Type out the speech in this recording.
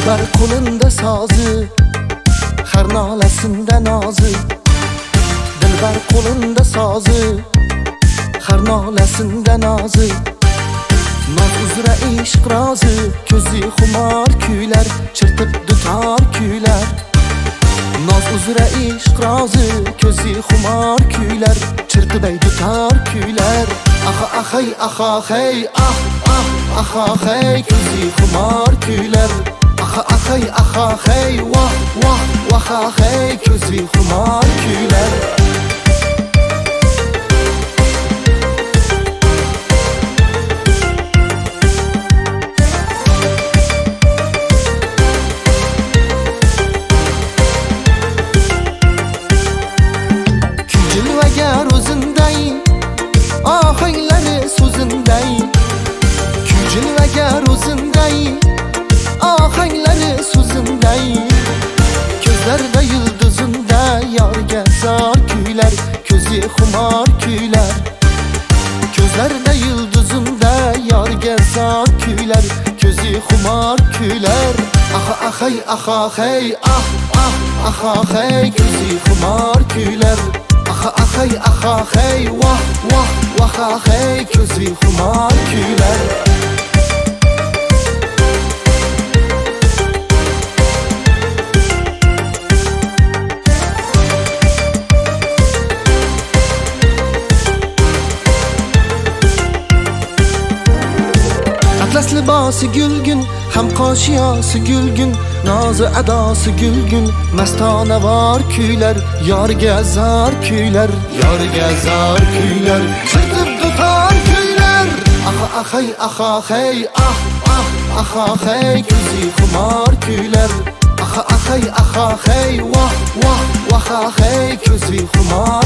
Dilbar qo'linda sozi, har nolasinda nozi. Dilbar qo'linda sozi, har nolasinda nozi. Noz uzra ishq rozi, ko'zi xumor kuylar, chirtib dutor kuylar. Noz uzra ishq rozi, ko'zi xumor kuylar, chirtib dutor kuylar. Aha ahay aha hey ah ah aha hey, ko'zi xumor kuylar. Aha ahay aha hey wah wah wah hey, ko'zi xumor kuylar. Jilvagar o'zinday, ohanglari so'zinday. Jilvagar o'zinday, ohanglari so'zinday. Ko'zlarda yulduzunda yorga zor kuylar, ko'zi xumor kuylar. Ko'zlarda yulduzunda yorga zor kuylar, ko'zi xumor kuylar. Aha ahay aha hey ah ah aha hey, ko'zi xumor kuylar. Aha ahay aha hey wah wah wah hey, ko'zi xumor kuylar. Atlas libosi gulgun, ham qoshiyosi gulgun, nozi adosi gulgun, mastona vor kuylar, yorga zor kuylar, yorga zor kuylar, chirtib dutor kuylar. Aha ahay aha hey ah ah aha hey, ko'zi xumor kuylar. Aha ahay aha hey wah wah wah hey, ko'zi xumor